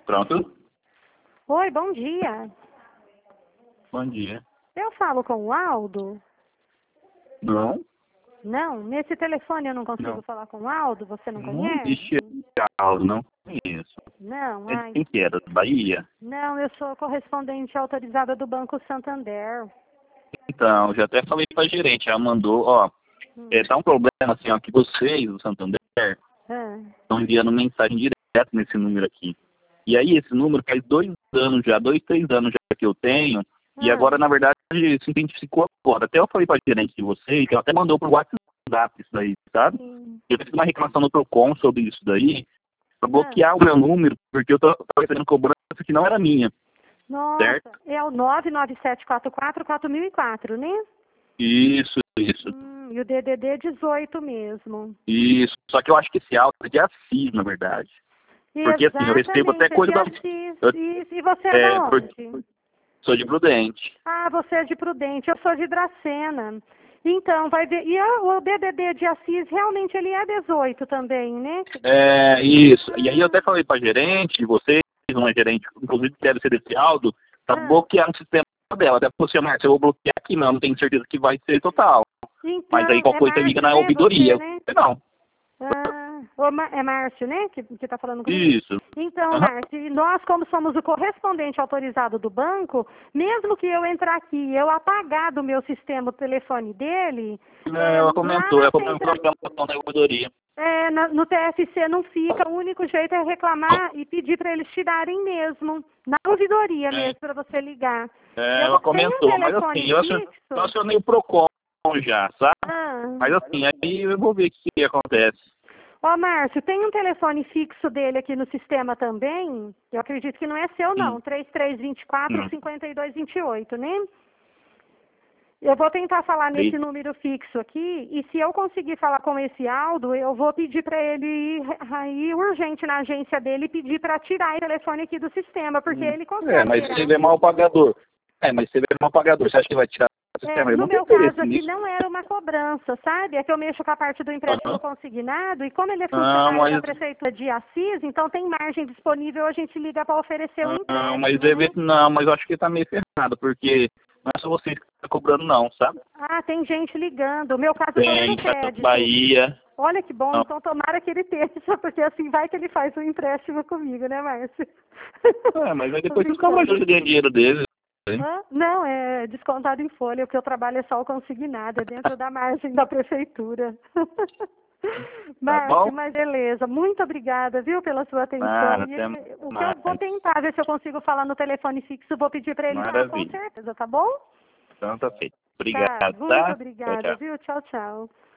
Pronto? Oi, bom dia. Bom dia. Eu falo com o Aldo? Não? Não, nesse telefone eu não consigo Não. falar com o Aldo? Você não Não conhece? existe Aldo, não conheço. Não, É de ai. quem que era? Da Bahia? Não, eu sou correspondente autorizada do Banco Santander. Então, já até falei pra gerente, ela mandou, ó, tá um problema assim, ó, que vocês, o Santander, Ah, estão enviando mensagem direto nesse número aqui. E aí, esse número faz 2 anos já, 2, 3 anos já que eu tenho, e agora, na verdade, se identificou agora. Até eu falei pra gerente de vocês, que ela até mandou pro WhatsApp isso daí, sabe? sim. Eu fiz uma reclamação no Procon sobre isso daí, pra bloquear o meu número, porque eu tava recebendo cobrança que não era minha, Nossa, certo? é o 997444004, né? Isso, isso. E o DDD é 18 mesmo. Isso. Só que eu acho que esse áudio é de Assis, na verdade. Porque assim, eu recebo até Exatamente, é coisa de da. Assis. Eu, Isso. E você é da onde? sou de Prudente. Ah, você é de Prudente, eu sou de Dracena. Então, vai ver. E o DDD de Assis, realmente, ele é 18 também, né? Isso. E aí eu até falei pra gerente, de vocês, uma gerente, inclusive deve ser desse áudio, pra bloquear o sistema dela. Até você, Márcio, eu vou bloquear aqui, não tenho certeza que vai ser total. Então, Mas aí qualquer coisa liga Márcio, na né? ouvidoria. Você, né? Não. É Márcio, né? Que tá falando comigo? Isso. Então, Aham. Márcio, e nós, como somos o correspondente autorizado do banco, mesmo que eu entrar aqui e eu apagar do meu sistema o telefone dele, Ela lá comentou, na ela comentou a central, reclamação da ouvidoria. no TFC não fica, o único jeito é reclamar e pedir para eles tirarem mesmo, na ouvidoria mesmo, para você ligar. Ela Tem um comentou, mas telefone assim, eu fixo? acionei o Procon já, sabe? Ah. Mas assim, aí eu vou ver o que acontece. Ó, Márcio, tem um telefone fixo dele aqui no sistema também? Eu acredito que não é seu, não. 3324-5228, né? Eu vou tentar falar nesse número fixo aqui, e se eu conseguir falar com esse Aldo, eu vou pedir para ele ir urgente na agência dele e pedir para tirar o telefone aqui do sistema, porque ele consegue Mas tirar. se ele é mal pagador. Mas se ele é mal pagador, você acha que vai tirar o sistema? Eu No não tenho meu caso interesse aqui nisso. não era uma cobrança, sabe? É que eu mexo com a parte do empréstimo consignado, e como ele é Não, funcionário da prefeitura de Assis, então tem margem disponível, a gente liga para oferecer um empréstimo, né? mas eu acho que tá meio ferrado, porque não é só vocês que estão cobrando não, sabe? Ah, tem gente ligando. O meu caso foi Tem, do tá crédito. Bahia. Olha que bom, Não. então tomara que ele tenha, porque assim vai que ele faz um empréstimo comigo, né, Márcio? Mas aí depois vocês cobram o dinheiro deles. Não, é descontado em folha, o que eu trabalho é só o consignado, é dentro da margem da prefeitura. Márcio, mas beleza, muito obrigada, viu, pela sua atenção. O que eu vou tentar ver se eu consigo falar no telefone fixo, vou pedir para ele dar, com certeza, tá bom? Então tá feito. Obrigado, Muito obrigada, Tchau, tchau. viu? Tchau, tchau.